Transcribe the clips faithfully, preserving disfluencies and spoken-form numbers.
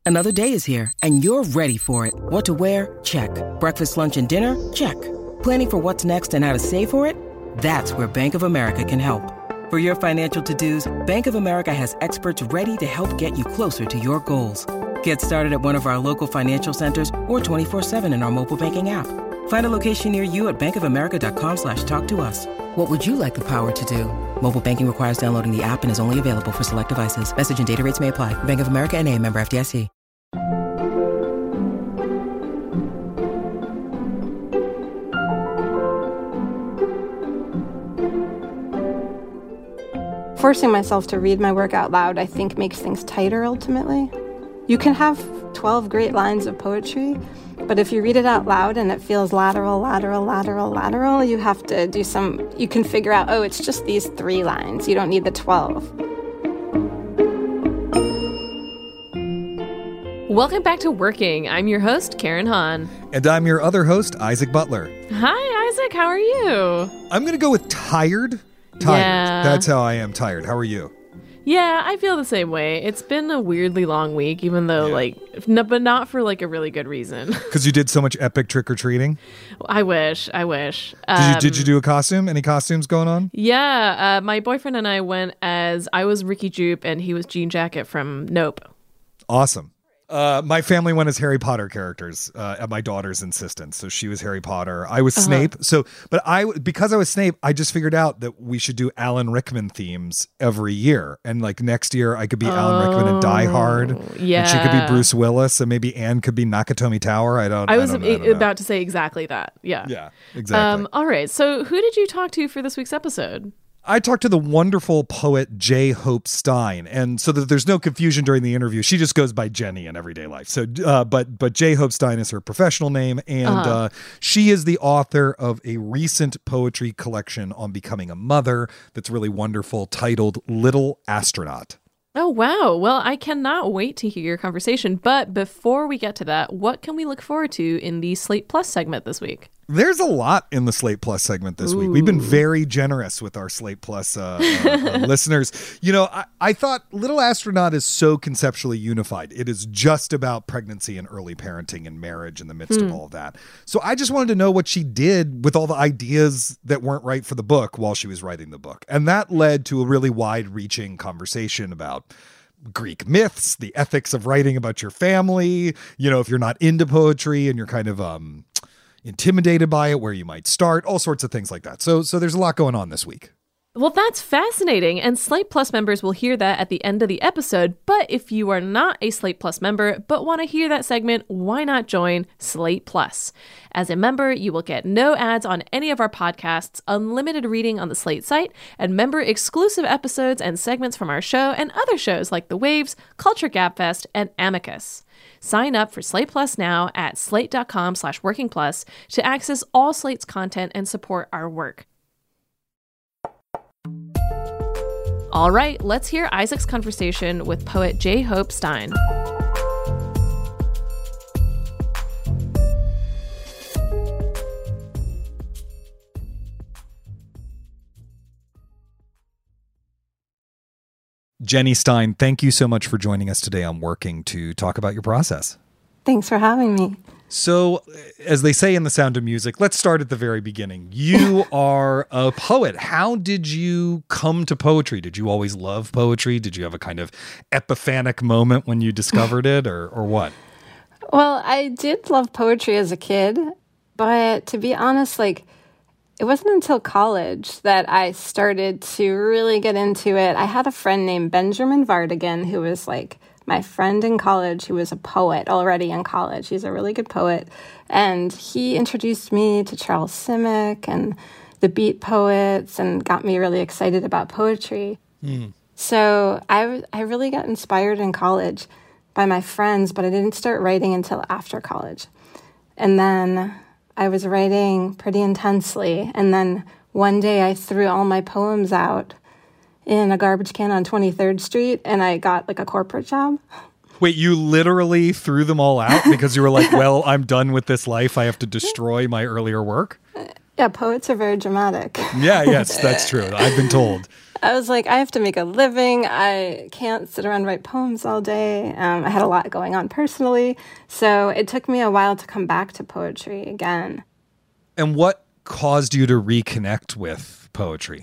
Another day is here, and you're ready for it. What to wear? Check. Breakfast, lunch, and dinner? Check. Planning for what's next and how to save for it? That's where Bank of America can help. For your financial to-dos, Bank of America has experts ready to help get you closer to your goals. Get started at one of our local financial centers or twenty-four seven in our mobile banking app. Find a location near you at bankofamerica.com slash talk to us. What would you like the power to do? Mobile banking requires downloading the app and is only available for select devices. Message and data rates may apply. Bank of America N A, member F D I C. Forcing myself to read my work out loud, I think, makes things tighter ultimately. You can have twelve great lines of poetry, but if you read it out loud and it feels lateral, lateral, lateral, lateral, you have to do some, you can figure out, oh, it's just these three lines. You don't need the twelve. Welcome back to Working. I'm your host, Karen Hahn. And I'm your other host, Isaac Butler. Hi, Isaac. How are you? I'm going to go with tired. Tired. Yeah. That's how I am tired. How are you? Yeah, I feel the same way. It's been a weirdly long week, even though, yeah. like, no, but not for, like, a really good reason. Because you did so much epic trick-or-treating? I wish. I wish. Did, Um, you, did you do a costume? Any costumes going on? Yeah. Uh, my boyfriend and I went as, I was Ricky Jupe, and he was Jean Jacket from Nope. Awesome. Uh, my family went as Harry Potter characters uh, at my daughter's insistence. So she was Harry Potter. I was uh-huh. Snape. So, but I, because I was Snape, I just figured out that we should do Alan Rickman themes every year. And like next year, I could be oh, Alan Rickman in Die Hard. Yeah. And she could be Bruce Willis, and maybe Anne could be Nakatomi Tower. I don't. I was I don't, I don't about to say exactly that. Yeah. Yeah. Exactly. Um, all right. So, who did you talk to for this week's episode? I talked to the wonderful poet J. Hope Stein, and so that there's no confusion during the interview, she just goes by Jenny in everyday life. So, uh, but but J. Hope Stein is her professional name, and uh-huh. uh, she is the author of a recent poetry collection on becoming a mother that's really wonderful, titled Little Astronaut. Oh, wow. Well, I cannot wait to hear your conversation. But before we get to that, what can we look forward to in the Slate Plus segment this week? There's a lot in the Slate Plus segment this Ooh. week. We've been very generous with our Slate Plus uh, uh, uh, listeners. You know, I, I thought Little Astronaut is so conceptually unified. It is just about pregnancy and early parenting and marriage in the midst hmm. of all of that. So I just wanted to know what she did with all the ideas that weren't right for the book while she was writing the book. And that led to a really wide-reaching conversation about Greek myths, the ethics of writing about your family. You know, if you're not into poetry and you're kind of um, intimidated by it, where you might start, all sorts of things like that. So, so there's a lot going on this week. Well, that's fascinating, and Slate Plus members will hear that at the end of the episode. But if you are not a Slate Plus member but want to hear that segment, why not join Slate Plus? As a member, you will get no ads on any of our podcasts, unlimited reading on the Slate site, and member-exclusive episodes and segments from our show and other shows like The Waves, Culture Gabfest, and Amicus. Sign up for Slate Plus now at slate.com slash working plus to access all Slate's content and support our work. All right, let's hear Isaac's conversation with poet J. Hope Stein. Jenny Stein, thank you so much for joining us today on Working to talk about your process. Thanks for having me. So, as they say in The Sound of Music, let's start at the very beginning. You are a poet. How did you come to poetry? Did you always love poetry? Did you have a kind of epiphanic moment when you discovered it, or, or what? Well, I did love poetry as a kid, but to be honest, like, it wasn't until college that I started to really get into it. I had a friend named Benjamin Vardigan who was like my friend in college who was a poet already in college. He's a really good poet. And he introduced me to Charles Simic and the Beat Poets and got me really excited about poetry. Mm. So I, I really got inspired in college by my friends, but I didn't start writing until after college. And then I was writing pretty intensely. And then one day I threw all my poems out in a garbage can on twenty-third Street, and I got like a corporate job. Wait, you literally threw them all out because you were like, well, I'm done with this life. I have to destroy my earlier work? Yeah, poets are very dramatic. Yeah, yes, that's true. I've been told. I was like, I have to make a living. I can't sit around and write poems all day. Um, I had a lot going on personally. So it took me a while to come back to poetry again. And what caused you to reconnect with poetry?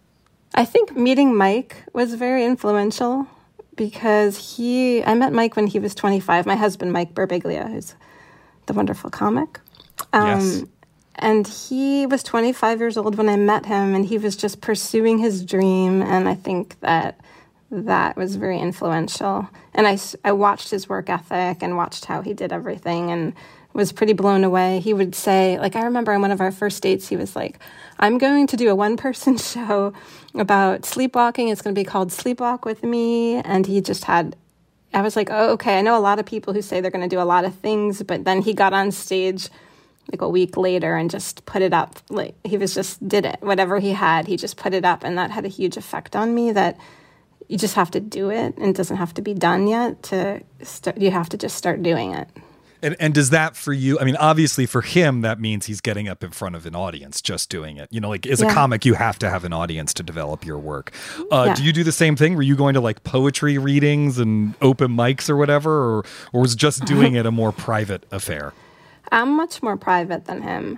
I think meeting Mike was very influential because he, I met Mike when he was twenty-five. My husband, Mike Birbiglia, who's the wonderful comic. Um, yes. And he was twenty-five years old when I met him, and he was just pursuing his dream. And I think that that was very influential. And I, I watched his work ethic and watched how he did everything and was pretty blown away. He would say, like, I remember on one of our first dates, he was like, I'm going to do a one-person show about sleepwalking. It's going to be called Sleepwalk with Me. And he just had, I was like, oh, okay, I know a lot of people who say they're going to do a lot of things, but then he got on stage like a week later and just put it up. Like he was just did it. Whatever he had, he just put it up. And that had a huge effect on me that you just have to do it and it doesn't have to be done yet to start. You have to just start doing it. And, and does that for you, I mean, obviously for him, that means he's getting up in front of an audience, just doing it. You know, like as yeah. a comic, you have to have an audience to develop your work. Uh, yeah. Do you do the same thing? Were you going to like poetry readings and open mics or whatever, or, or was just doing it a more private affair? I'm much more private than him.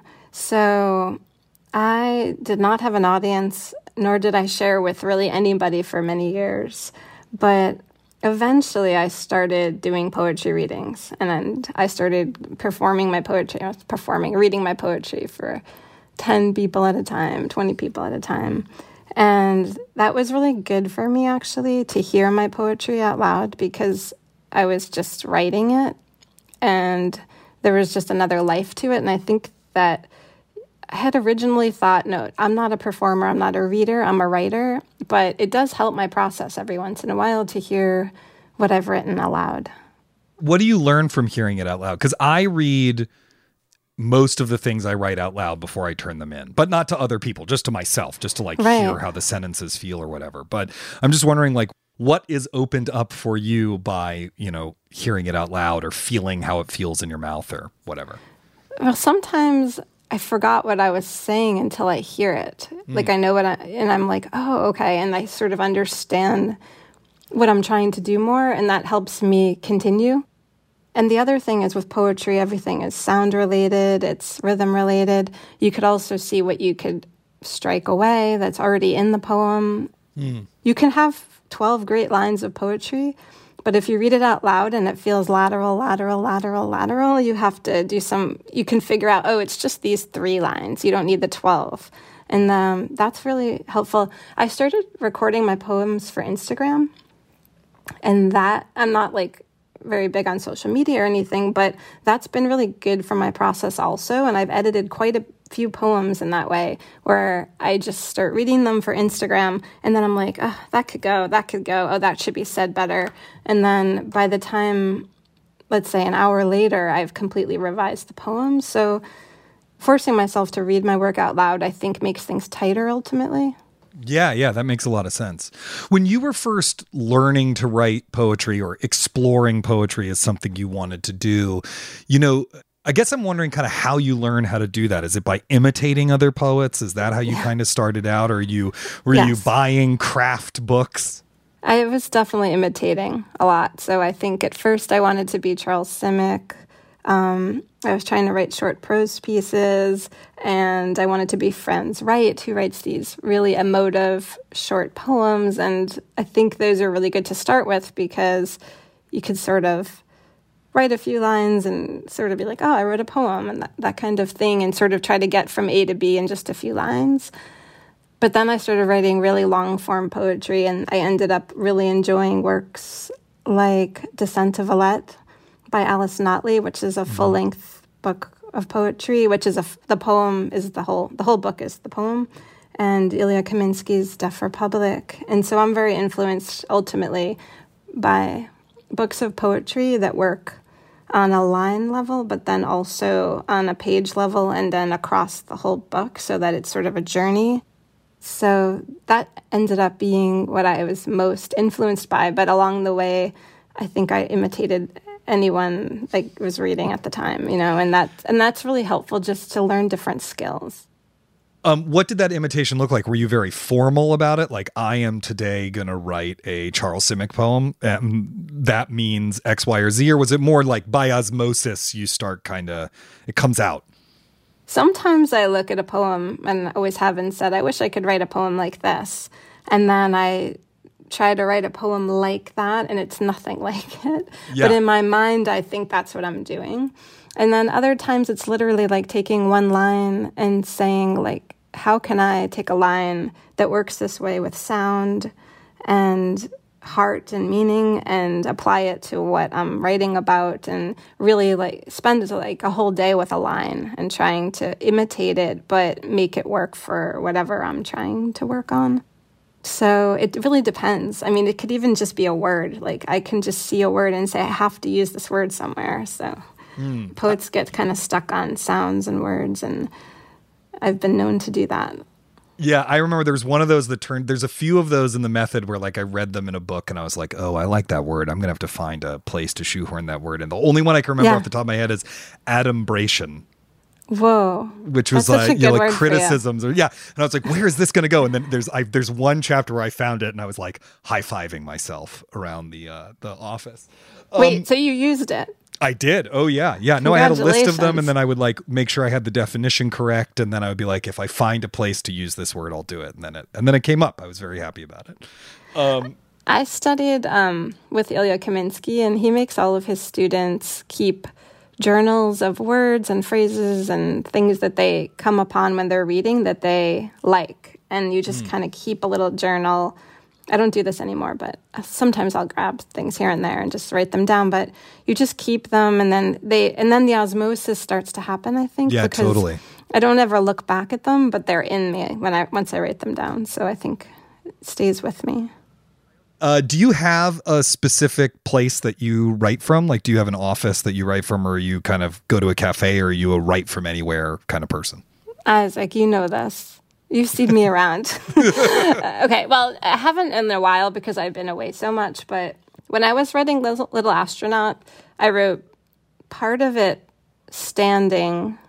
So I did not have an audience, nor did I share with really anybody for many years. But eventually I started doing poetry readings, and I started performing my poetry. I was performing, reading my poetry for ten people at a time, twenty people at a time. And that was really good for me, actually, to hear my poetry out loud because I was just writing it, and there was just another life to it. And I think that I had originally thought, no, I'm not a performer, I'm not a reader, I'm a writer, but it does help my process every once in a while to hear what I've written aloud. What do you learn from hearing it out loud? Because I read most of the things I write out loud before I turn them in, but not to other people, just to myself, just to like right. hear how the sentences feel or whatever. But I'm just wondering, like, what is opened up for you by, you know, hearing it out loud or feeling how it feels in your mouth or whatever? Well, sometimes I forgot what I was saying until I hear it. Mm. Like I know what I, and I'm like, oh, okay. And I sort of understand what I'm trying to do more, and that helps me continue. And the other thing is with poetry, everything is sound related, it's rhythm related. You could also see what you could strike away that's already in the poem. Mm. You can have twelve great lines of poetry, but if you read it out loud and it feels lateral, lateral, lateral, lateral, you have to do some, you can figure out, oh, it's just these three lines. You don't need the twelve. And um, that's really helpful. I started recording my poems for Instagram, and that, I'm not like very big on social media or anything, but that's been really good for my process also. And I've edited quite a few poems in that way where I just start reading them for Instagram, and then I'm like, oh, that could go, that could go, oh, that should be said better. And then by the time, let's say an hour later, I've completely revised the poem. So forcing myself to read my work out loud, I think, makes things tighter ultimately. Yeah, yeah, that makes a lot of sense. When you were first learning to write poetry or exploring poetry as something you wanted to do, you know, I guess I'm wondering kind of how you learn how to do that. Is it by imitating other poets? Is that how you yeah. kind of started out? Or you were yes. you buying craft books? I was definitely imitating a lot. So I think at first I wanted to be Charles Simic. Um, I was trying to write short prose pieces, and I wanted to be Franz Wright, who writes these really emotive short poems. And I think those are really good to start with because you could sort of write a few lines and sort of be like, oh, I wrote a poem and that, that kind of thing, and sort of try to get from A to B in just a few lines. But then I started writing really long-form poetry, and I ended up really enjoying works like Descent of Villette by Alice Notley, which is a full-length book of poetry, which is a, the poem is the whole, the whole book is the poem, and Ilya Kaminsky's Deaf Republic. And so I'm very influenced ultimately by books of poetry that work on a line level, but then also on a page level and then across the whole book so that it's sort of a journey. So that ended up being what I was most influenced by, but along the way, I think I imitated anyone I was reading at the time, you know, and that and that's really helpful just to learn different skills. Um, what did that imitation look like? Were you very formal about it? Like, I am today going to write a Charles Simic poem, and that means X, Y, or Z? Or was it more like by osmosis, you start kind of, it comes out? Sometimes I look at a poem and always have and said, I wish I could write a poem like this. And then I try to write a poem like that, and it's nothing like it. Yeah. But in my mind, I think that's what I'm doing. And then other times it's literally like taking one line and saying, like, how can I take a line that works this way with sound and heart and meaning and apply it to what I'm writing about, and really like spend like a whole day with a line and trying to imitate it, but make it work for whatever I'm trying to work on. So it really depends. I mean, it could even just be a word. Like, I can just see a word and say, I have to use this word somewhere. So mm. poets get kind of stuck on sounds and words, and I've been known to do that. Yeah, I remember there was one of those that turned, there's a few of those in the method where like I read them in a book and I was like, oh, I like that word. I'm going to have to find a place to shoehorn that word. And the only one I can remember yeah. off the top of my head is adumbration. Whoa. Which was That's like, such a you know, good like word for you. criticisms or yeah. And I was like, where is this going to go? And then there's, I, there's one chapter where I found it and I was like high-fiving myself around the, uh, the office. Um, Wait, so you used it? I did. Oh yeah. Yeah. No, I had a list of them and then I would like make sure I had the definition correct. And then I would be like, if I find a place to use this word, I'll do it. And then it, and then it came up. I was very happy about it. Um, I studied um, with Ilya Kaminsky, and he makes all of his students keep journals of words and phrases and things that they come upon when they're reading that they like. And you just mm. kind of keep a little journal. I don't do this anymore, but sometimes I'll grab things here and there and just write them down. But you just keep them, and then they, and then the osmosis starts to happen, I think. Yeah, because totally. I don't ever look back at them, but they're in me when I once I write them down. So I think it stays with me. Uh, do you have a specific place that you write from? Like, do you have an office that you write from, or you kind of go to a cafe, or are you a write from anywhere kind of person? Isaac, you know this. You've seen me around. Okay, well, I haven't in a while because I've been away so much, but when I was writing Little, Little Astronaut, I wrote part of it standing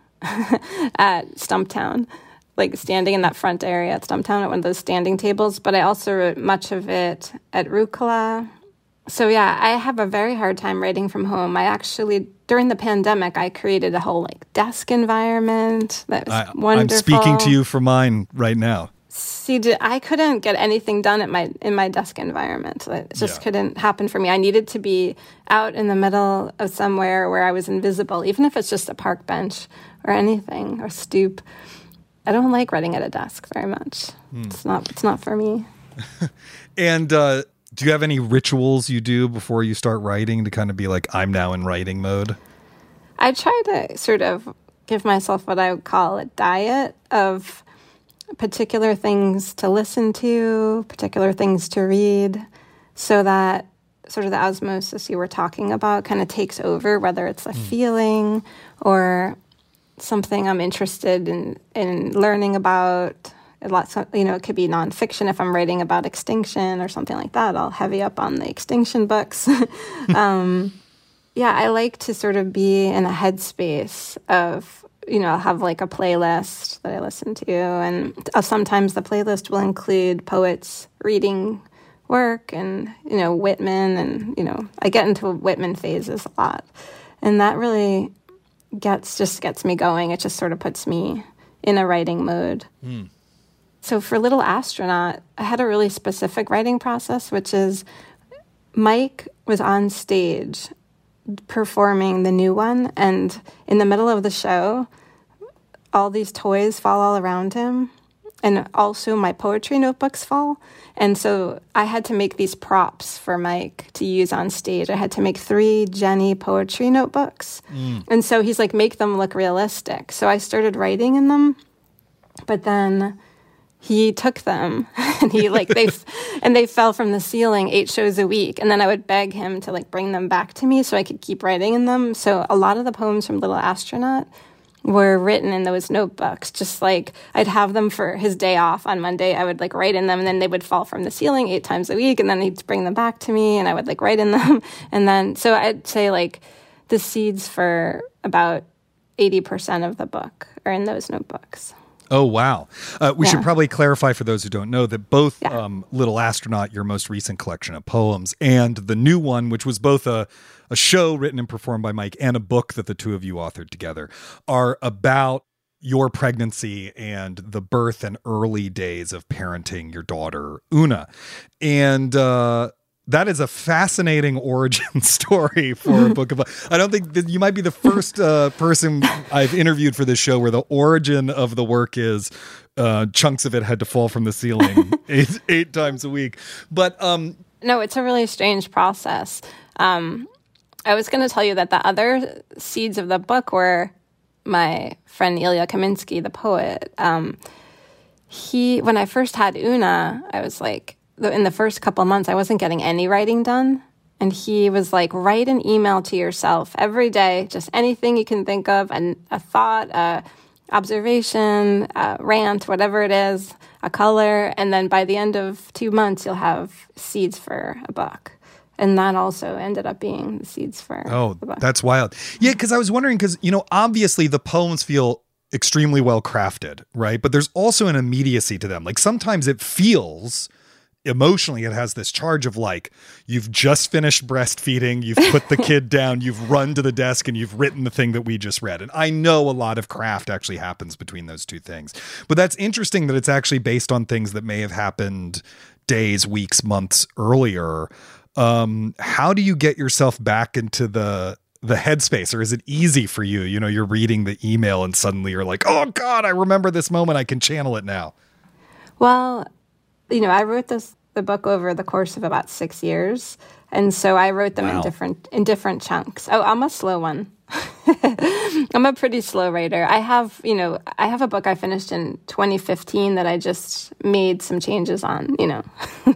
at Stumptown, like standing in that front area at Stumptown at one of those standing tables, but I also wrote much of it at Rucola. So yeah, I have a very hard time writing from home. I actually, during the pandemic, I created a whole like desk environment that was I, wonderful. I'm speaking to you for mine right now. See, I couldn't get anything done at my in my desk environment. It just Yeah. couldn't happen for me. I needed to be out in the middle of somewhere where I was invisible, even if it's just a park bench or anything or stoop. I don't like writing at a desk very much. Hmm. It's not. It's not for me. And uh, do you have any rituals you do before you start writing to kind of be like, I'm now in writing mode? I try to sort of give myself what I would call a diet of particular things to listen to, particular things to read, so that sort of the osmosis you were talking about kind of takes over, whether it's a mm. feeling or something I'm interested in, in learning about. A lot, you know, it could be nonfiction. If I'm writing about extinction or something like that, I'll heavy up on the extinction books. um, yeah, I like to sort of be in a headspace of, you know, I'll have like a playlist that I listen to, and sometimes the playlist will include poets reading work and, you know, Whitman, and, you know, I get into Whitman phases a lot, and that really gets just gets me going. It just sort of puts me in a writing mode. Mm. So for Little Astronaut, I had a really specific writing process, which is Mike was on stage performing the new one, and in the middle of the show, all these toys fall all around him, and also my poetry notebooks fall. And so I had to make these props for Mike to use on stage. I had to make three Jenny poetry notebooks. Mm. And so he's like, make them look realistic. So I started writing in them, but then he took them and he like they and they fell from the ceiling eight shows a week, and then I would beg him to like bring them back to me so I could keep writing in them. So a lot of the poems from Little Astronaut were written in those notebooks. Just like I'd have them for his day off on Monday, I would like write in them, and then they would fall from the ceiling eight times a week, and then he'd bring them back to me and I would like write in them. And then so I'd say like the seeds for about eighty percent of the book are in those notebooks. Oh, wow. Uh, we Yeah. should probably clarify for those who don't know that both Yeah. um, Little Astronaut, your most recent collection of poems, and the new one, which was both a, a show written and performed by Mike and a book that the two of you authored together, are about your pregnancy and the birth and early days of parenting your daughter, Una. And uh, that is a fascinating origin story for a book of. I don't think that you might be the first uh, person I've interviewed for this show where the origin of the work is uh, chunks of it had to fall from the ceiling eight, eight times a week. But um, No, it's a really strange process. Um, I was going to tell you that the other seeds of the book were my friend Ilya Kaminsky, the poet. Um, he, when I first had Una, I was like, in the first couple of months, I wasn't getting any writing done. And he was like, write an email to yourself every day, just anything you can think of, and a thought, a observation, a rant, whatever it is, a color. And then by the end of two months, you'll have seeds for a book. And that also ended up being the seeds for Oh, the book. that's wild. Yeah, because I was wondering, because, you know, obviously the poems feel extremely well crafted, right? But there's also an immediacy to them. Like sometimes it feels emotionally, it has this charge of like, you've just finished breastfeeding, you've put the kid down, you've run to the desk and you've written the thing that we just read. And I know a lot of craft actually happens between those two things. But that's interesting that it's actually based on things that may have happened days, weeks, months earlier. Um, how do you get yourself back into the the headspace, or is it easy for you? You know, you're reading the email and suddenly you're like, oh God, I remember this moment. I can channel it now. Well, you know, I wrote this the book over the course of about six years, and so I wrote them Wow. in different in different chunks. Oh, I'm a slow one. I'm a pretty slow writer. I have, you know, I have a book I finished in twenty fifteen that I just made some changes on, you know.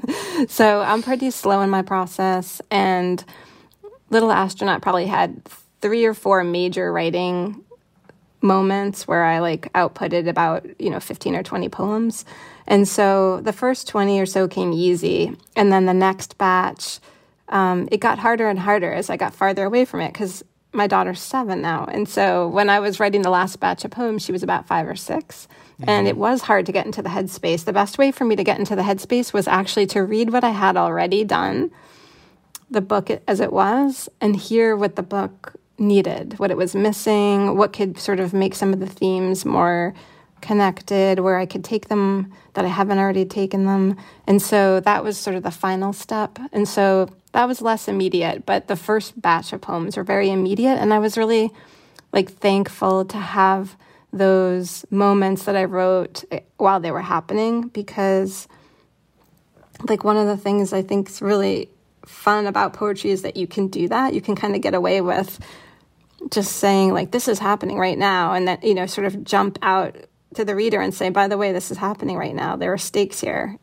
So I'm pretty slow in my process, and Little Astronaut probably had three or four major writing moments where I like outputted about, you know, fifteen or twenty poems. And so the first twenty or so came easy. And then the next batch, um, it got harder and harder as I got farther away from it because my daughter's seven now. And so when I was writing the last batch of poems, she was about five or six. Mm-hmm. And it was hard to get into the headspace. The best way for me to get into the headspace was actually to read what I had already done, the book as it was, and hear what the book needed, what it was missing, what could sort of make some of the themes more connected, where I could take them that I haven't already taken them. And so that was sort of the final step. And so that was less immediate, but the first batch of poems were very immediate. And I was really like thankful to have those moments that I wrote while they were happening, because like one of the things I think is really fun about poetry is that you can do that. You can kind of get away with just saying like, this is happening right now. And then, you know, sort of jump out to the reader and say, by the way, this is happening right now. There are stakes here.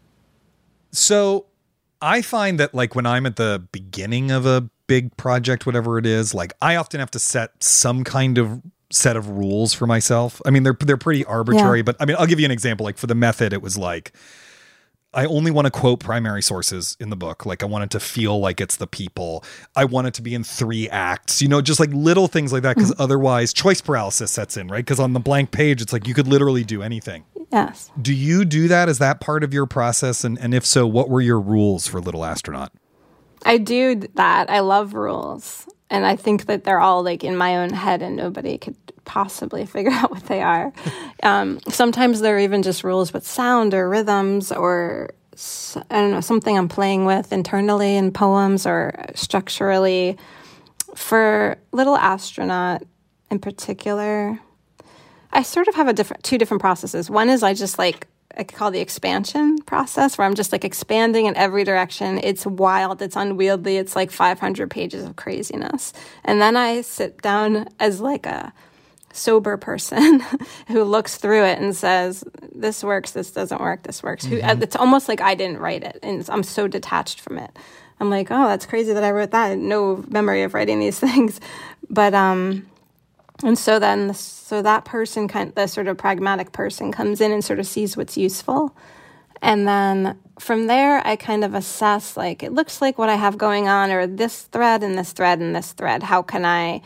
So I find that like when I'm at the beginning of a big project, whatever it is, like I often have to set some kind of set of rules for myself. I mean, they're, they're pretty arbitrary, Yeah. but I mean, I'll give you an example. Like for the method, it was like, I only want to quote primary sources in the book. Like I want it to feel like it's the people. I want it to be in three acts, you know, just like little things like that. Cause mm-hmm. otherwise choice paralysis sets in, right? Cause on the blank page, it's like, you could literally do anything. Yes. Do you do that? Is that part of your process? And, and if so, what were your rules for Little Astronaut? I do that. I love rules. And I think that they're all like in my own head and nobody could possibly figure out what they are. Um, sometimes they're even just rules with sound or rhythms or, I don't know, something I'm playing with internally in poems or structurally. For Little Astronaut in particular, I sort of have a different, two different processes. One is I just like, I call the expansion process, where I'm just like expanding in every direction. It's wild. It's unwieldy. It's like five hundred pages of craziness. And then I sit down as like a sober person who looks through it and says, this works, this doesn't work, this works. Mm-hmm. It's almost like I didn't write it. And I'm so detached from it. I'm like, oh, that's crazy that I wrote that. No memory of writing these things. But, um, and so then, so that person, kind, the sort of pragmatic person comes in and sort of sees what's useful. And then from there, I kind of assess, like, it looks like what I have going on, or this thread and this thread and this thread. How can I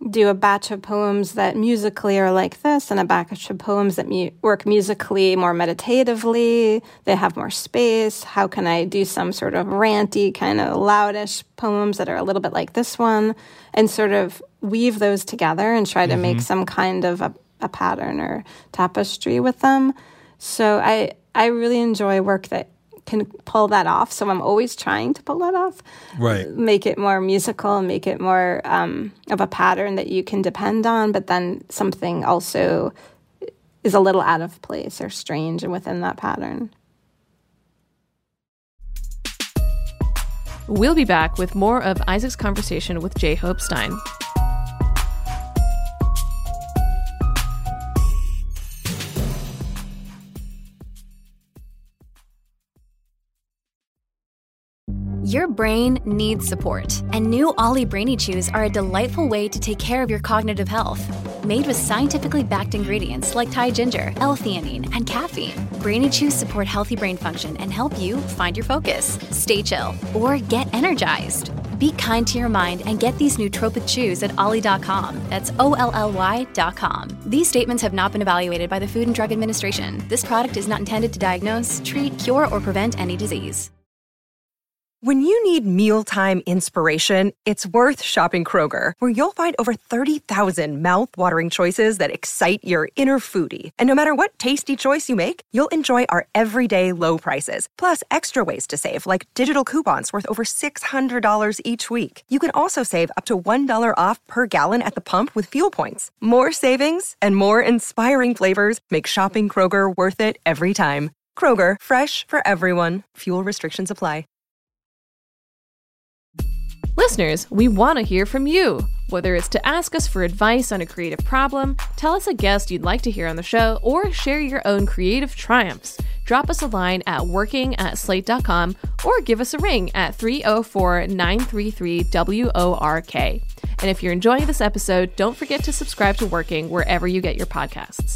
do a batch of poems that musically are like this and a batch of poems that mu- work musically more meditatively. They have more space. How can I do some sort of ranty, kind of loudish poems that are a little bit like this one, and sort of weave those together and try to mm-hmm. make some kind of a, a pattern or tapestry with them. So I I really enjoy work that can pull that off. So I'm always trying to pull that off. Right. Make it more musical and make it more um, of a pattern that you can depend on, but then something also is a little out of place or strange within that pattern. We'll be back with more of Isaac's conversation with J-Hope Stein. Your brain needs support, and new Ollie Brainy Chews are a delightful way to take care of your cognitive health. Made with scientifically backed ingredients like Thai ginger, L-theanine, and caffeine, Brainy Chews support healthy brain function and help you find your focus, stay chill, or get energized. Be kind to your mind and get these nootropic chews at ollie dot com. That's O L L Y dot com. These statements have not been evaluated by the Food and Drug Administration. This product is not intended to diagnose, treat, cure, or prevent any disease. When you need mealtime inspiration, it's worth shopping Kroger, where you'll find over thirty thousand mouth-watering choices that excite your inner foodie. And no matter what tasty choice you make, you'll enjoy our everyday low prices, plus extra ways to save, like digital coupons worth over six hundred dollars each week. You can also save up to one dollar off per gallon at the pump with fuel points. More savings and more inspiring flavors make shopping Kroger worth it every time. Kroger, fresh for everyone. Fuel restrictions apply. Listeners, we want to hear from you. Whether it's to ask us for advice on a creative problem, tell us a guest you'd like to hear on the show, or share your own creative triumphs, drop us a line at working at slate dot com or give us a ring at three oh four, nine three three, W O R K. And if you're enjoying this episode, don't forget to subscribe to Working wherever you get your podcasts.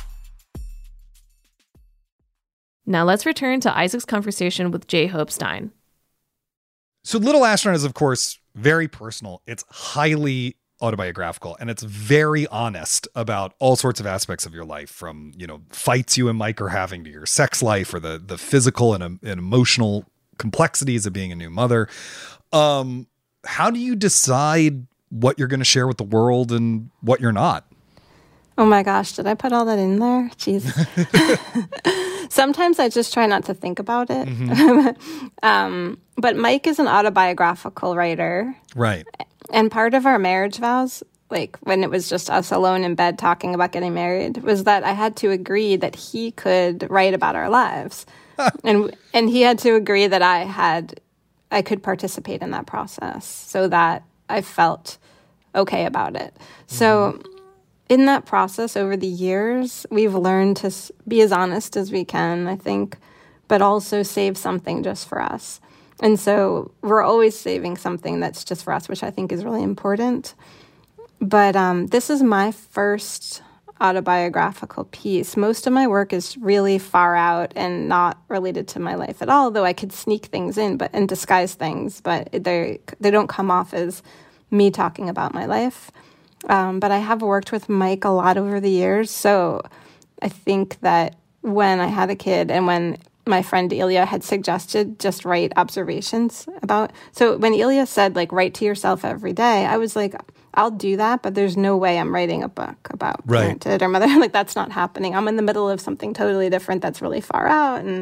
Now let's return to Isaac's conversation with J-Hope Stein. So Little Astronaut is, of course, very personal. It's highly autobiographical, and it's very honest about all sorts of aspects of your life, from, you know, fights you and Mike are having to your sex life, or the the physical and, um, and emotional complexities of being a new mother. Um, how do you decide what you're going to share with the world and what you're not? Oh my gosh, did I put all that in there? Jeez. Sometimes I just try not to think about it. Mm-hmm. um, but Mike is an autobiographical writer. Right. And part of our marriage vows, like when it was just us alone in bed talking about getting married, was that I had to agree that he could write about our lives. and and he had to agree that I had I could participate in that process so that I felt okay about it. Mm-hmm. So in that process over the years, we've learned to be as honest as we can, I think, but also save something just for us. And so we're always saving something that's just for us, which I think is really important. But um, this is my first autobiographical piece. Most of my work is really far out and not related to my life at all, though I could sneak things in but and disguise things, but they they don't come off as me talking about my life. Um, but I have worked with Mike a lot over the years, so I think that when I had a kid and when my friend Ilya had suggested just write observations about, so when Ilya said, like, write to yourself every day, I was like, I'll do that, but there's no way I'm writing a book about right. parenthood or mother. Like, that's not happening. I'm in the middle of something totally different that's really far out, and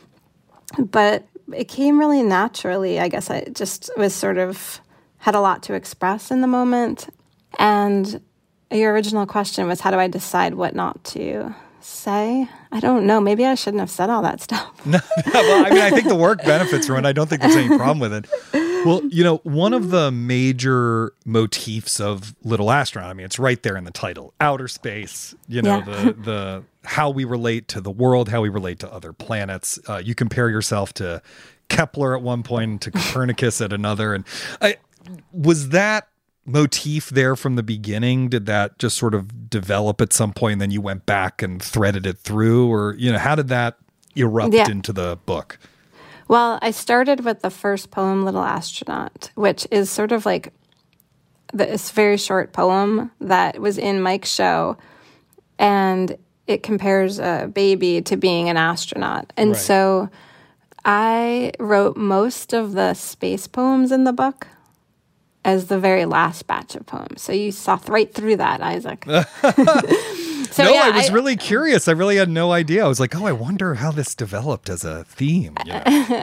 but it came really naturally. I guess I just was sort of had a lot to express in the moment. And your original question was, how do I decide what not to say? I don't know. Maybe I shouldn't have said all that stuff. No, no, well, I mean, I think the work benefits from it. I don't think there's any problem with it. Well, you know, one of the major motifs of Little Astronaut, I mean, it's right there in the title, outer space, you know, yeah. the the how we relate to the world, how we relate to other planets. Uh, you compare yourself to Kepler at one point, to Copernicus at another. And I, was that motif there from the beginning? Did that just sort of develop at some point and then you went back and threaded it through? Or, you know, how did that erupt yeah. into the book? Well, I started with the first poem, Little Astronaut, which is sort of like this very short poem that was in Mike's show, and it compares a baby to being an astronaut. And Right. so I wrote most of the space poems in the book as the very last batch of poems. So you saw right through that, Isaac. So, no, yeah, I was I, really curious. I really had no idea. I was like, oh, I wonder how this developed as a theme. You know?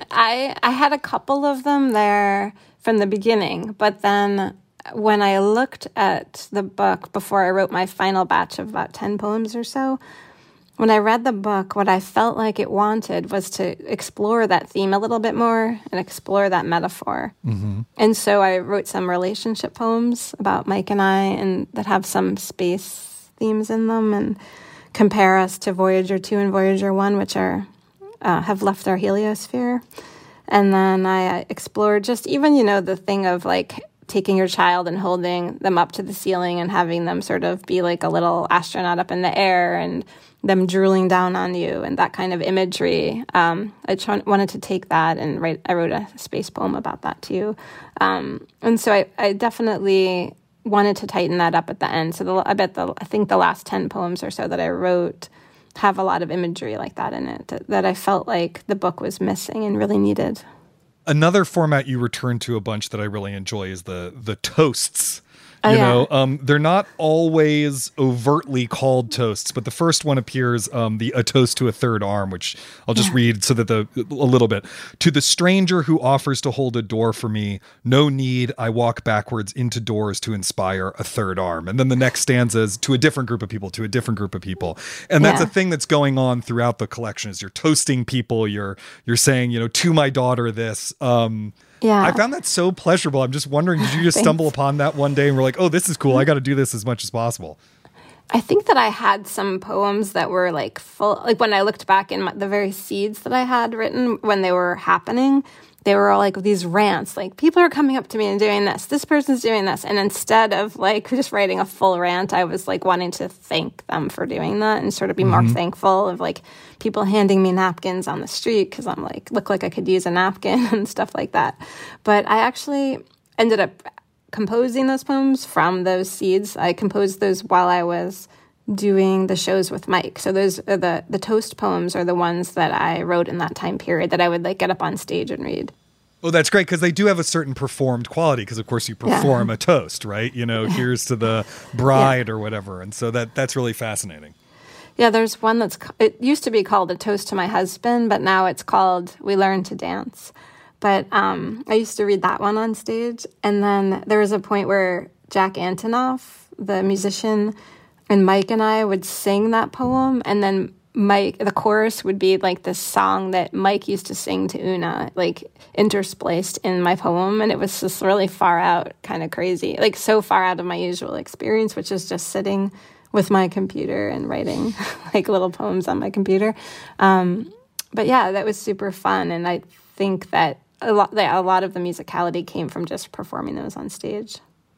I I had a couple of them there from the beginning, but then when I looked at the book before I wrote my final batch of about ten poems or so, when I read the book, what I felt like it wanted was to explore that theme a little bit more and explore that metaphor. Mm-hmm. And so I wrote some relationship poems about Mike and I, and that have some space themes in them, and compare us to Voyager two and Voyager one, which are uh, have left our heliosphere. And then I uh, explored just even, you know, the thing of like taking your child and holding them up to the ceiling and having them sort of be like a little astronaut up in the air and them drooling down on you and that kind of imagery. Um, I tr- wanted to take that and write, I wrote a space poem about that too. Um, and so I, I definitely wanted to tighten that up at the end. So the, I bet the I think the last ten poems or so that I wrote have a lot of imagery like that in it that, that I felt like the book was missing and really needed. Another format you return to a bunch that I really enjoy is the the toasts. Oh, You yeah. know, um, they're not always overtly called toasts, but the first one appears, um, the a toast to a third arm, which I'll just Yeah. read so that the a little bit. To the stranger who offers to hold a door for me, no need, I walk backwards into doors to inspire a third arm. And then the next stanza is to a different group of people, to a different group of people. And that's Yeah. a thing that's going on throughout the collection is you're toasting people, you're you're saying, you know, to my daughter this. Um Yeah. I found that so pleasurable. I'm just wondering, did you just stumble upon that one day and were like, oh, this is cool. I got to do this as much as possible. I think that I had some poems that were like full, like when I looked back in my, the very seeds that I had written when they were happening, they were all like these rants, like people are coming up to me and doing this, this person's doing this. And instead of like just writing a full rant, I was like wanting to thank them for doing that and sort of be more thankful of like people handing me napkins on the street because I'm like, look like I could use a napkin and stuff like that. But I actually ended up composing those poems from those seeds. I composed those while I was doing the shows with Mike. So those are the the toast poems are the ones that I wrote in that time period that I would like get up on stage and read. Oh, that's great because they do have a certain performed quality because, of course, you perform a toast, right? You know, here's to the bride or whatever. And so that that's really fascinating. Yeah, there's one that's, it used to be called A Toast to My Husband, but now it's called We Learn to Dance. But um, I used to read that one on stage. And then there was a point where Jack Antonoff, the musician, and Mike and I would sing that poem. And then Mike, the chorus would be like this song that Mike used to sing to Una, like interspliced in my poem. And it was just really far out, kind of crazy, like so far out of my usual experience, which is just sitting with my computer and writing like little poems on my computer. Um, but yeah, that was super fun. And I think that a lot, that a lot of the musicality came from just performing those on stage.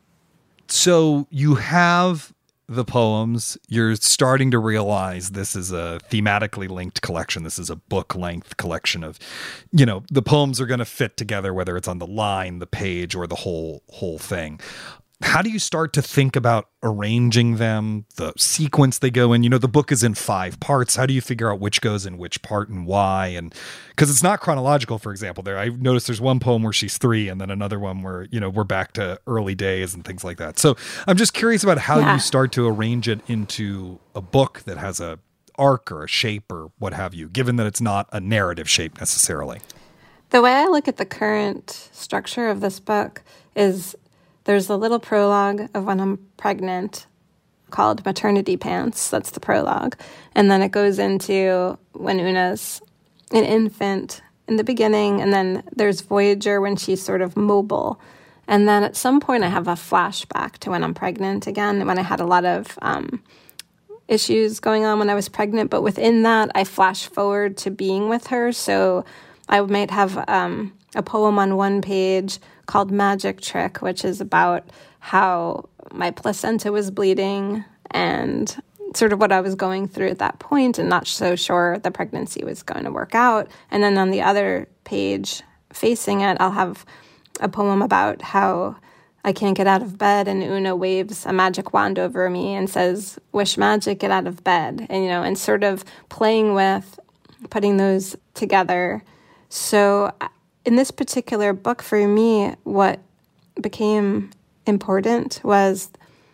So you have the poems, you're starting to realize this is a thematically linked collection. This is a book length collection of, you know, the poems are going to fit together, whether it's on the line, the page, or the whole, whole thing. How do you start to think about arranging them, the sequence they go in? You know, the book is in five parts. How do you figure out which goes in which part and why? And because it's not chronological, for example, there, I noticed there's one poem where she's three and then another one where, you know, we're back to early days and things like that. So I'm just curious about how Yeah. you start to arrange it into a book that has a arc or a shape or what have you, given that it's not a narrative shape necessarily. The way I look at the current structure of this book is there's a little prologue of when I'm pregnant called Maternity Pants. That's the prologue. And then it goes into when Una's an infant in the beginning. And then there's Voyager when she's sort of mobile. And then at some point I have a flashback to when I'm pregnant again, when I had a lot of um, issues going on when I was pregnant. But within that, I flash forward to being with her. So I might have um, a poem on one page called Magic Trick, which is about how my placenta was bleeding and sort of what I was going through at that point and not so sure the pregnancy was going to work out. And then on the other page facing it, I'll have a poem about how I can't get out of bed, and Una waves a magic wand over me and says, wish magic, get out of bed. And, you know, and sort of playing with putting those together. So in this particular book, for me, what became important was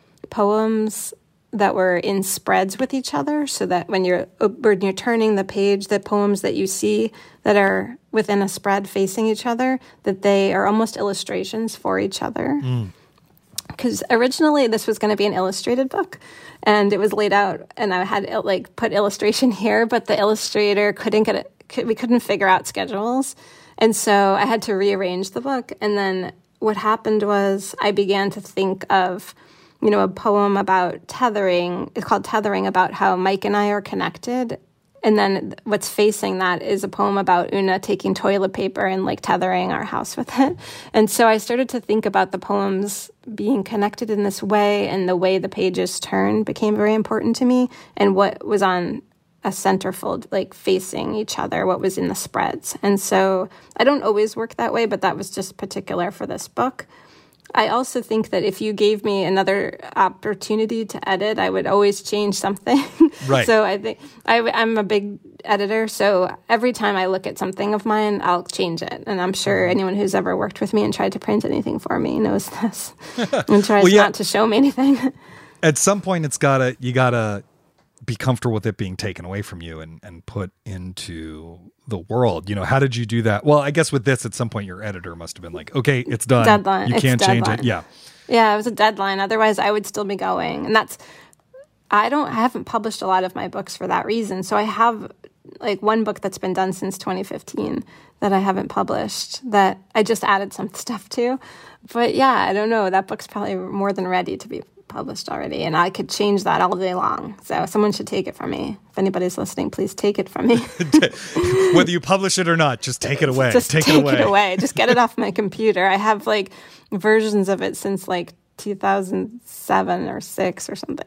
poems that were in spreads with each other, so that when you're when you're turning the page, the poems that you see that are within a spread facing each other, that they are almost illustrations for each other. Because mm. originally this was going to be an illustrated book, and it was laid out, and I had like put illustration here, but the illustrator couldn't get it. Could, we couldn't figure out schedules, and so I had to rearrange the book. And then what happened was I began to think of, you know, a poem about tethering. It's called Tethering, about how Mike and I are connected. And then what's facing that is a poem about Una taking toilet paper and like tethering our house with it. And so I started to think about the poems being connected in this way, and the way the pages turn became very important to me, and what was on a centerfold, like facing each other, what was in the spreads. And so I don't always work that way, but that was just particular for this book. I also think that if you gave me another opportunity to edit, I would always change something. Right. So I think I, I'm a big editor, so every time I look at something of mine, I'll change it. And I'm sure anyone who's ever worked with me and tried to print anything for me knows this and tries well, yeah. not to show me anything. At some point, it's gotta you gotta be comfortable with it being taken away from you and, and put into the world. You know, how did you do that? Well, I guess with this, at some point, your editor must have been like, okay, it's done. Deadline. You it's can't deadline. change it. Yeah. Yeah, it was a deadline. Otherwise, I would still be going. And that's, I don't, I haven't published a lot of my books for that reason. So I have like one book that's been done since twenty fifteen that I haven't published, that I just added some stuff to. But yeah, I don't know. That book's probably more than ready to be published already, and I could change that all day long. So someone should take it from me. If anybody's listening, please take it from me. Whether you publish it or not, just take it away. Just take, take it away. it away. Just get it off my computer. I have like versions of it since like two thousand seven or six or something.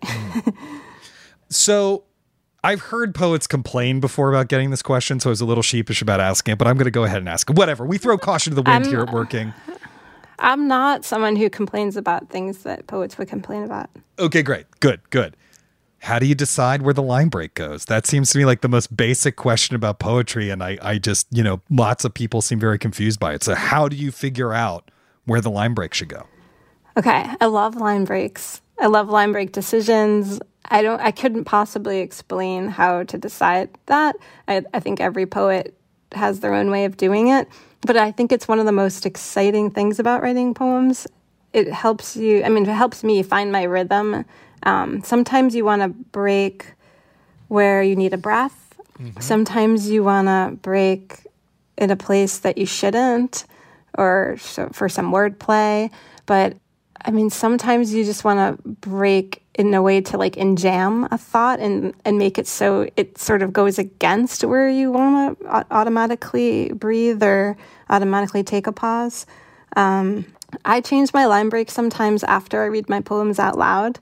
So I've heard poets complain before about getting this question, so I was a little sheepish about asking it, but I'm going to go ahead and ask it. Whatever. We throw caution to the wind I'm, here at Working. I'm not someone who complains about things that poets would complain about. Okay, great. Good, good. How do you decide where the line break goes? That seems to me like the most basic question about poetry, and I, I just, you know, lots of people seem very confused by it. So how do you figure out where the line break should go? Okay, I love line breaks. I love line break decisions. I don't. I couldn't possibly explain how to decide that. I, I think every poet has their own way of doing it. But I think it's one of the most exciting things about writing poems. It helps you, I mean, it helps me find my rhythm. Um, sometimes you want to break where you need a breath. Mm-hmm. Sometimes you want to break in a place that you shouldn't, or so, for some wordplay. But, I mean, sometimes you just want to break in a way to, like, enjam a thought and, and make it so it sort of goes against where you want to automatically breathe or automatically take a pause. Um, I change my line breaks sometimes after I read my poems out loud,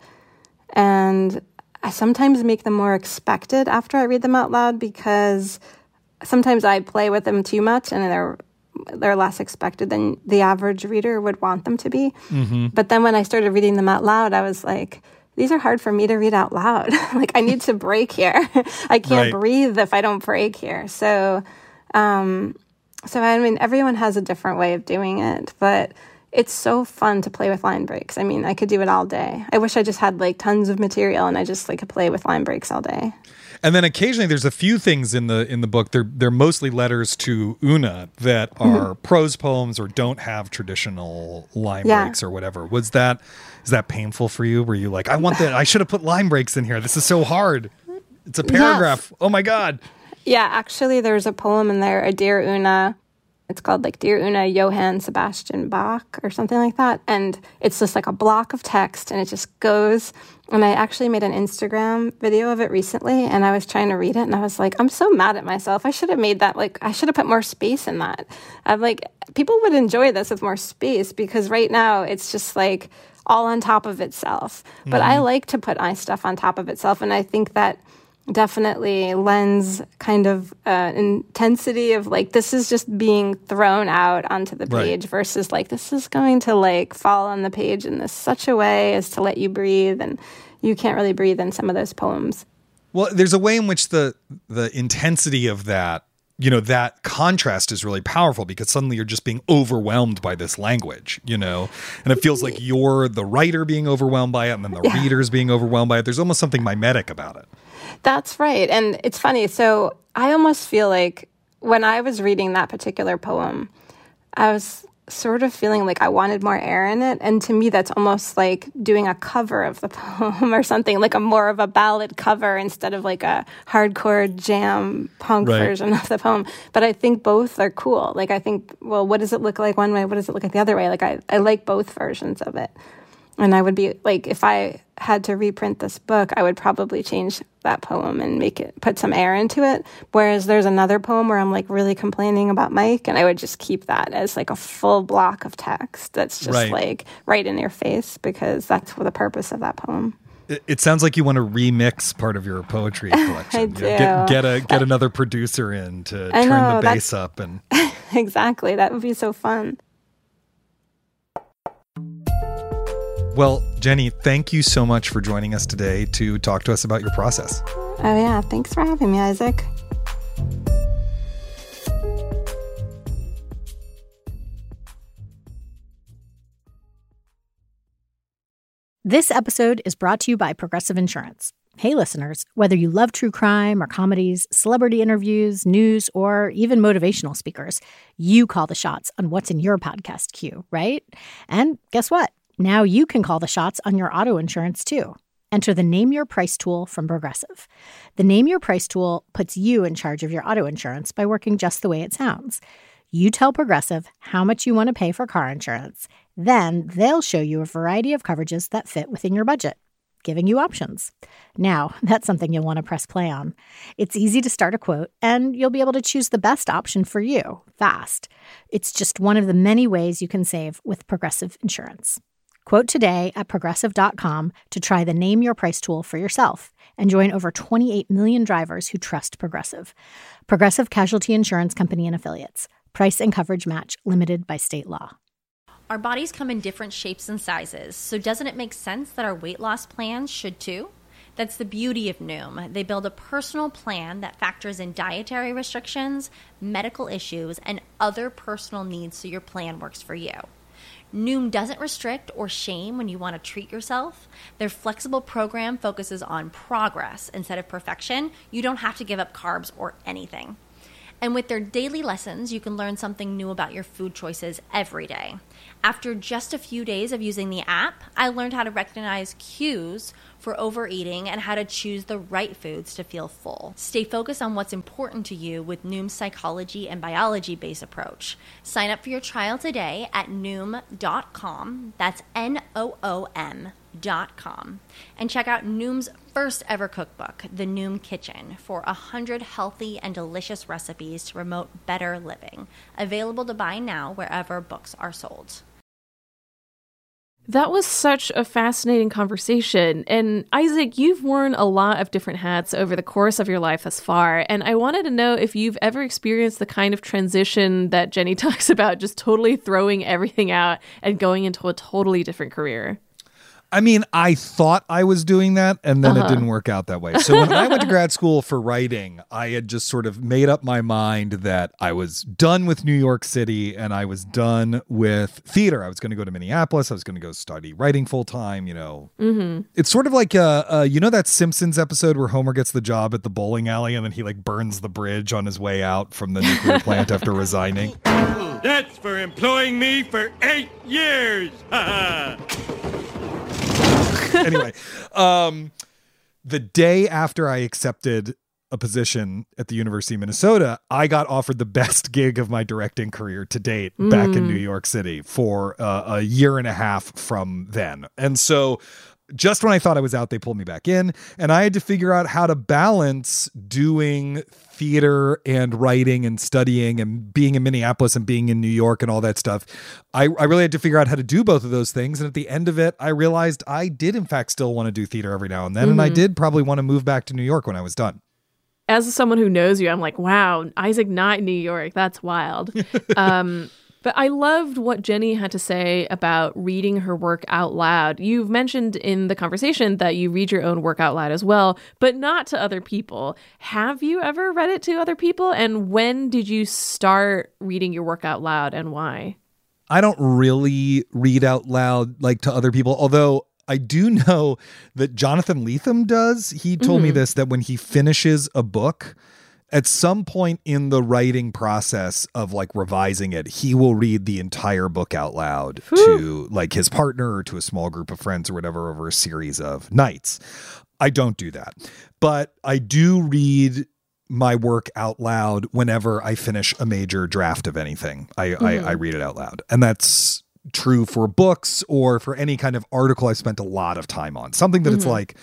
and I sometimes make them more expected after I read them out loud, because sometimes I play with them too much and they're they're less expected than the average reader would want them to be. Mm-hmm. But then when I started reading them out loud, I was like, these are hard for me to read out loud. Like, I need to break here. I can't right. breathe if I don't break here. So, um, so I mean, everyone has a different way of doing it, but it's so fun to play with line breaks. I mean, I could do it all day. I wish I just had like tons of material and I just like could play with line breaks all day. And then occasionally there's a few things in the in the book. They're they're mostly letters to Una that are prose poems or don't have traditional line yeah. breaks or whatever. Was that is that painful for you? Were you like, I want that? I should have put line breaks in here. This is so hard. It's a paragraph. Yes. Oh my God. Yeah, actually, there's a poem in there, a Dear Una. It's called like Dear Una Johann Sebastian Bach or something like that. And it's just like a block of text and it just goes. And I actually made an Instagram video of it recently and I was trying to read it and I was like, I'm so mad at myself. I should have made that, like, I should have put more space in that. I'm like, people would enjoy this with more space, because right now it's just like all on top of itself. But mm-hmm. I like to put my stuff on top of itself. And I think that definitely lends kind of uh, intensity of like, this is just being thrown out onto the page, right, versus like, this is going to like fall on the page in this such a way as to let you breathe, and you can't really breathe in some of those poems. Well, there's a way in which the the intensity of that, you know, that contrast is really powerful, because suddenly you're just being overwhelmed by this language, you know, and it feels like you're the writer being overwhelmed by it, and then the yeah. reader's being overwhelmed by it. There's almost something mimetic about it. That's right. And it's funny. So I almost feel like when I was reading that particular poem, I was sort of feeling like I wanted more air in it. And to me, that's almost like doing a cover of the poem or something, like a more of a ballad cover instead of like a hardcore jam punk right. version of the poem. But I think both are cool. Like, I think, well, what does it look like one way? What does it look like the other way? Like, I, I like both versions of it. And I would be like, if I had to reprint this book, I would probably change that poem and make it, put some air into it. Whereas there's another poem where I'm like really complaining about Mike, and I would just keep that as like a full block of text that's just right. like right in your face, because that's the purpose of that poem. It, it sounds like you want to remix part of your poetry collection. I do. Get, get a get another producer in to I turn know, the bass up and exactly. That would be so fun. Well, Jenny, thank you so much for joining us today to talk to us about your process. Oh, yeah. Thanks for having me, Isaac. This episode is brought to you by Progressive Insurance. Hey, listeners, whether you love true crime or comedies, celebrity interviews, news, or even motivational speakers, you call the shots on what's in your podcast queue, right? And guess what? Now you can call the shots on your auto insurance, too. Enter the Name Your Price tool from Progressive. The Name Your Price tool puts you in charge of your auto insurance by working just the way it sounds. You tell Progressive how much you want to pay for car insurance. Then they'll show you a variety of coverages that fit within your budget, giving you options. Now, that's something you'll want to press play on. It's easy to start a quote, and you'll be able to choose the best option for you fast. It's just one of the many ways you can save with Progressive Insurance. Quote today at Progressive dot com to try the Name Your Price tool for yourself and join over twenty-eight million drivers who trust Progressive. Progressive Casualty Insurance Company and Affiliates. Price and coverage match limited by state law. Our bodies come in different shapes and sizes, so doesn't it make sense that our weight loss plans should too? That's the beauty of Noom. They build a personal plan that factors in dietary restrictions, medical issues, and other personal needs so your plan works for you. Noom doesn't restrict or shame when you want to treat yourself. Their flexible program focuses on progress instead of perfection. You don't have to give up carbs or anything. And with their daily lessons, you can learn something new about your food choices every day. After just a few days of using the app, I learned how to recognize cues for overeating and how to choose the right foods to feel full. Stay focused on what's important to you with Noom's psychology and biology-based approach. Sign up for your trial today at Noom dot com. That's N O O M dot com. And check out Noom's first ever cookbook, The Noom Kitchen, for one hundred healthy and delicious recipes to promote better living. Available to buy now wherever books are sold. That was such a fascinating conversation. And Isaac, you've worn a lot of different hats over the course of your life thus far. And I wanted to know if you've ever experienced the kind of transition that Jenny talks about, just totally throwing everything out and going into a totally different career. I mean, I thought I was doing that, and then uh-huh. it didn't work out that way. So when I went to grad school for writing, I had just sort of made up my mind that I was done with New York City and I was done with theater. I was going to go to Minneapolis. I was going to go study writing full time, you know. Mm-hmm. It's sort of like, uh, uh, you know that Simpsons episode where Homer gets the job at the bowling alley and then he like burns the bridge on his way out from the nuclear plant after resigning? That's for employing me for eight years. Anyway, um, the day after I accepted a position at the University of Minnesota, I got offered the best gig of my directing career to date mm. back in New York City for uh, a year and a half from then. And so just when I thought I was out, they pulled me back in, and I had to figure out how to balance doing theater and writing and studying and being in Minneapolis and being in New York and all that stuff. I, I really had to figure out how to do both of those things. And at the end of it, I realized I did, in fact, still want to do theater every now and then. Mm-hmm. And I did probably want to move back to New York when I was done. As someone who knows you, I'm like, wow, Isaac not in New York. That's wild. um, but I loved what Jenny had to say about reading her work out loud. You've mentioned in the conversation that you read your own work out loud as well, but not to other people. Have you ever read it to other people? And when did you start reading your work out loud and why? I don't really read out loud like to other people, although I do know that Jonathan Lethem does. He told mm-hmm. me this, that when he finishes a book, at some point in the writing process of like revising it, he will read the entire book out loud Whew. to like his partner or to a small group of friends or whatever over a series of nights. I don't do that, but I do read my work out loud whenever I finish a major draft of anything. I, mm-hmm. I, I read it out loud, and that's true for books or for any kind of article I spent a lot of time on. Something that mm-hmm. it's like,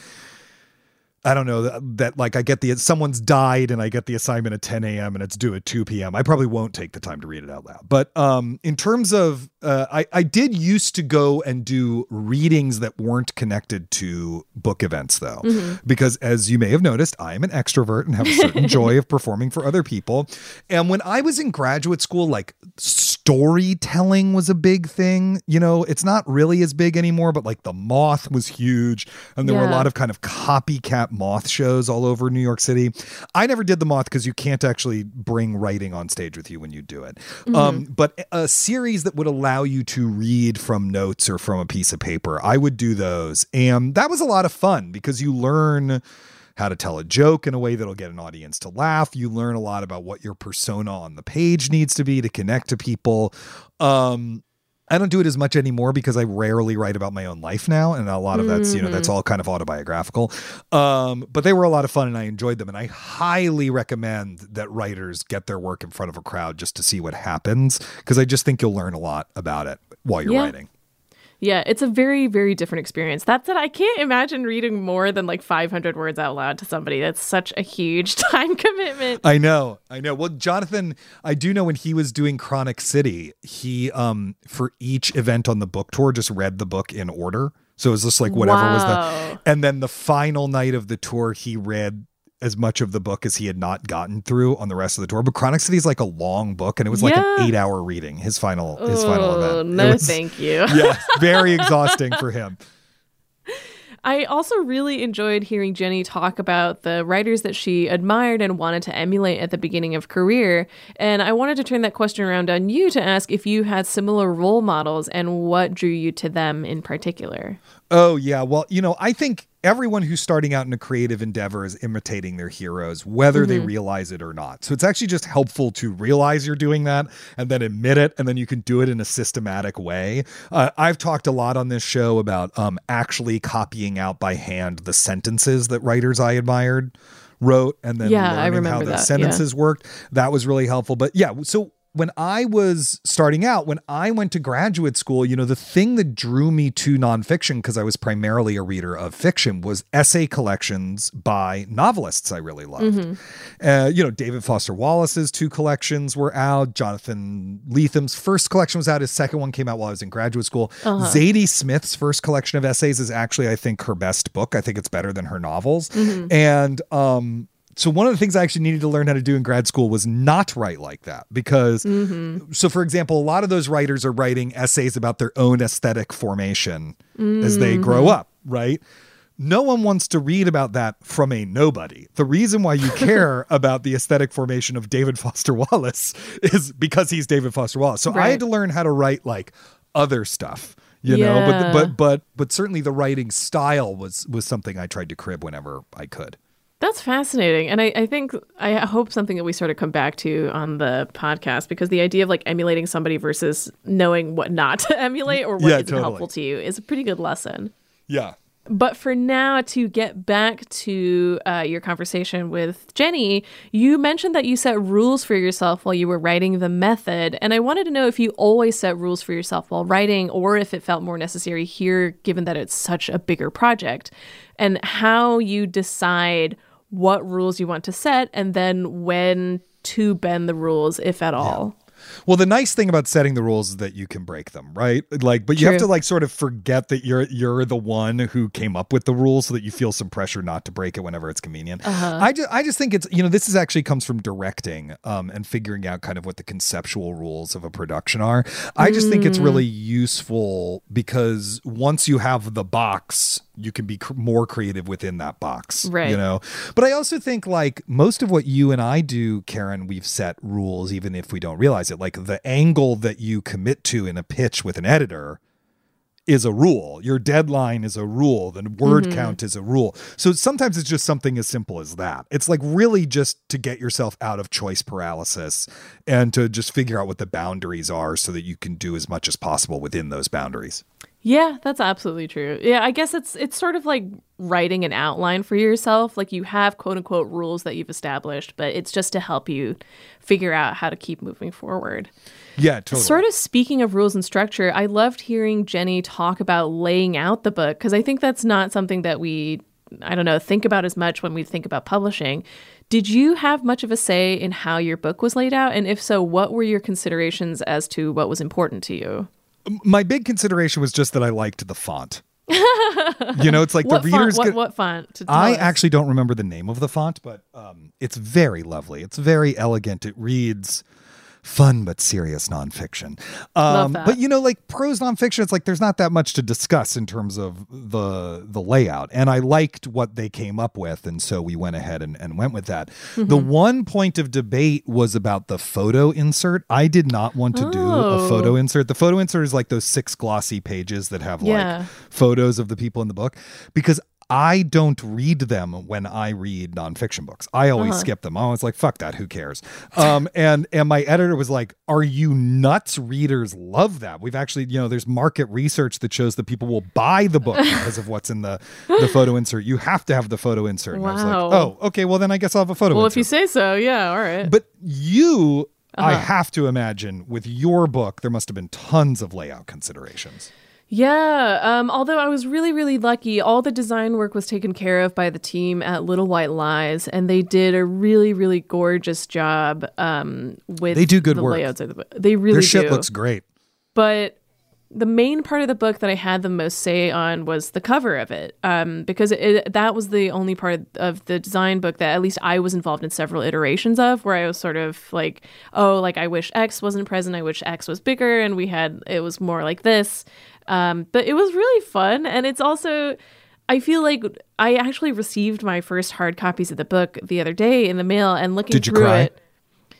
I don't know, that, that like I get the, someone's died and I get the assignment at ten a.m. and it's due at two p.m. I probably won't take the time to read it out loud. But um, in terms of, uh, I, I did used to go and do readings that weren't connected to book events though, mm-hmm. because as you may have noticed, I am an extrovert and have a certain joy of performing for other people. And when I was in graduate school, like storytelling was a big thing. You know, it's not really as big anymore, but like The Moth was huge. And there yeah. were a lot of kind of copycat Moth shows all over New York City. I never did The Moth because you can't actually bring writing on stage with you when you do it. Mm-hmm. Um, but a series that would allow you to read from notes or from a piece of paper, I would do those. And that was a lot of fun because you learn how to tell a joke in a way that'll get an audience to laugh. You learn a lot about what your persona on the page needs to be to connect to people. Um, I don't do it as much anymore because I rarely write about my own life now. And a lot of that's, you know, that's all kind of autobiographical. Um, but they were a lot of fun and I enjoyed them. And I highly recommend that writers get their work in front of a crowd just to see what happens. Because I just think you'll learn a lot about it while you're yeah. writing. Yeah, it's a very, very different experience. That said, I can't imagine reading more than like five hundred words out loud to somebody. That's such a huge time commitment. I know, I know. Well, Jonathan, I do know when he was doing Chronic City, he, um, for each event on the book tour, just read the book in order. So it was just like whatever wow. was the, and then the final night of the tour, he read as much of the book as he had not gotten through on the rest of the tour. But Chronic City is like a long book, and it was like yeah. an eight hour reading, his final his oh, final event. No, was, thank you. Yeah, very exhausting for him. I also really enjoyed hearing Jenny talk about the writers that she admired and wanted to emulate at the beginning of career. And I wanted to turn that question around on you to ask if you had similar role models and what drew you to them in particular. Oh, yeah. Well, you know, I think everyone who's starting out in a creative endeavor is imitating their heroes, whether mm-hmm. they realize it or not. So it's actually just helpful to realize you're doing that and then admit it, and then you can do it in a systematic way. Uh, I've talked a lot on this show about um, actually copying out by hand the sentences that writers I admired wrote, and then yeah, learning how the that. sentences yeah. worked. That was really helpful. But yeah, so when I was starting out, when I went to graduate school, you know, the thing that drew me to nonfiction, because I was primarily a reader of fiction, was essay collections by novelists I really loved. Mm-hmm. Uh, you know, David Foster Wallace's two collections were out. Jonathan Lethem's first collection was out. His second one came out while I was in graduate school. Uh-huh. Zadie Smith's first collection of essays is actually, I think, her best book. I think it's better than her novels. Mm-hmm. And, um, So one of the things I actually needed to learn how to do in grad school was not write like that because, mm-hmm. so for example, a lot of those writers are writing essays about their own aesthetic formation mm-hmm. as they grow up, right? No one wants to read about that from a nobody. The reason why you care about the aesthetic formation of David Foster Wallace is because he's David Foster Wallace. So right. I had to learn how to write like other stuff. You yeah. know, but but but but certainly the writing style was was something I tried to crib whenever I could. That's fascinating. And I, I think, I hope something that we sort of come back to on the podcast, because the idea of like emulating somebody versus knowing what not to emulate or what yeah, isn't totally. helpful to you is a pretty good lesson. Yeah. But for now, to get back to uh, your conversation with Jenny, you mentioned that you set rules for yourself while you were writing the method. And I wanted to know if you always set rules for yourself while writing, or if it felt more necessary here, given that it's such a bigger project, and how you decide what rules you want to set and then when to bend the rules, if at all. Yeah. Well, the nice thing about setting the rules is that you can break them, right? Like, but you True. have to like sort of forget that you're you're the one who came up with the rules, so that you feel some pressure not to break it whenever it's convenient. Uh-huh. I just I just think it's, you know, this is actually comes from directing um, and figuring out kind of what the conceptual rules of a production are. I just mm. think it's really useful because once you have the box, you can be cr- more creative within that box, right? You know, but I also think like most of what you and I do, Karen, we've set rules, even if we don't realize it. Like the angle that you commit to in a pitch with an editor is a rule. Your deadline is a rule. The word mm-hmm. count is a rule. So sometimes it's just something as simple as that. It's like really just to get yourself out of choice paralysis and to just figure out what the boundaries are so that you can do as much as possible within those boundaries. Yeah, that's absolutely true. Yeah, I guess it's it's sort of like writing an outline for yourself. Like you have quote unquote rules that you've established, but it's just to help you figure out how to keep moving forward. Yeah, totally. Sort of speaking of rules and structure, I loved hearing Jenny talk about laying out the book, because I think that's not something that we, I don't know, think about as much when we think about publishing. Did you have much of a say in how your book was laid out? And if so, what were your considerations as to what was important to you? My big consideration was just that I liked the font. You know, it's like what the readers. Font, what, get, what font? To tell I us? actually don't remember the name of the font, but um, it's very lovely. It's very elegant. It reads fun but serious nonfiction. Um, Love that. But you know, like prose nonfiction, it's like there's not that much to discuss in terms of the the layout. And I liked what they came up with, and so we went ahead and, and went with that. Mm-hmm. The one point of debate was about the photo insert. I did not want to oh. do a photo insert. The photo insert is like those six glossy pages that have yeah. like photos of the people in the book, because I don't read them when I read nonfiction books. I always uh-huh. skip them. I was like, fuck that, who cares? Um, and and my editor was like, are you nuts? Readers love that. We've actually, you know, there's market research that shows that people will buy the book because of what's in the, the photo insert. You have to have the photo insert. And wow. I was like, oh, okay, well then I guess I'll have a photo well, insert. Well, if you say so, yeah, all right. But you, uh-huh. I have to imagine, with your book, there must have been tons of layout considerations. Yeah, um, although I was really, really lucky. All the design work was taken care of by the team at Little White Lies, and they did a really, really gorgeous job um, with they do good the work. layouts of the book. They really Their do. shit looks great. But the main part of the book that I had the most say on was the cover of it, um, because it, that was the only part of the design book that at least I was involved in several iterations of, where I was sort of like, oh, like I wish X wasn't present. I wish X was bigger, and we had, it was more like this. Um, but it was really fun. And it's also, I feel like I actually received my first hard copies of the book the other day in the mail, and looking Did you through cry? it.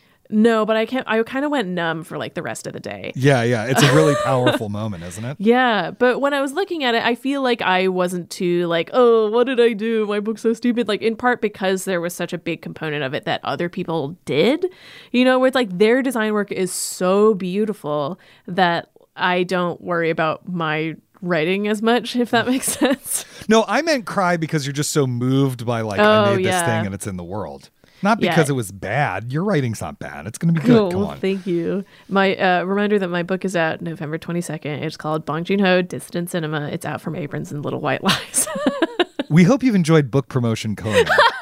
No, but I can't, I kind of went numb for like the rest of the day. Yeah, yeah. It's a really powerful moment, isn't it? Yeah. But when I was looking at it, I feel like I wasn't too like, oh, what did I do? My book's so stupid. Like in part because there was such a big component of it that other people did, you know, where it's like their design work is so beautiful that I don't worry about my writing as much, if that makes sense. No, I meant cry because you're just so moved by like, oh, I made yeah. this thing and it's in the world. Not because yeah. it was bad. Your writing's not bad. It's going to be good. Oh, Come on. Thank you. My uh, reminder that my book is out November twenty-second. It's called Bong Joon-ho, Dissident Cinema. It's out from Abrams and Little White Lies. We hope you've enjoyed book promotion, Conan.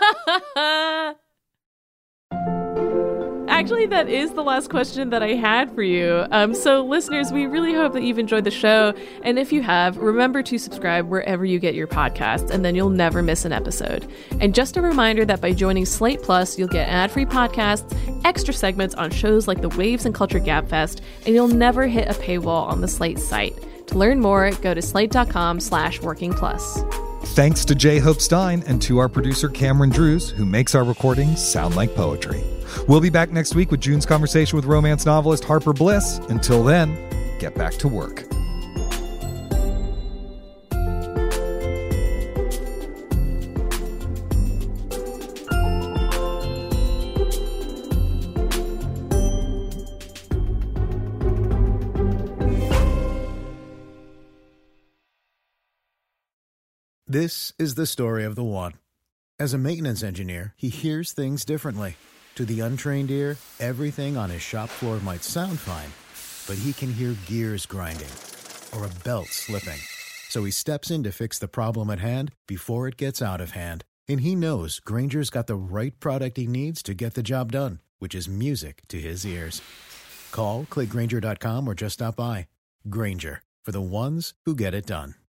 Actually, that is the last question that I had for you. Um, so, listeners, we really hope that you've enjoyed the show. And if you have, remember to subscribe wherever you get your podcasts, and then you'll never miss an episode. And just a reminder that by joining Slate Plus, you'll get ad-free podcasts, extra segments on shows like the Waves and Culture Gap Fest, and you'll never hit a paywall on the Slate site. To learn more, go to slate.com slash working plus. Thanks to J. Hope Stein and to our producer Cameron Drews, who makes our recordings sound like poetry. We'll be back next week with June's conversation with romance novelist Harper Bliss. Until then, get back to work. This is the story of the one. As a maintenance engineer, he hears things differently. To the untrained ear, everything on his shop floor might sound fine, but he can hear gears grinding or a belt slipping. So he steps in to fix the problem at hand before it gets out of hand. And he knows Grainger's got the right product he needs to get the job done, which is music to his ears. Call, click Grainger dot com, or just stop by. Grainger, for the ones who get it done.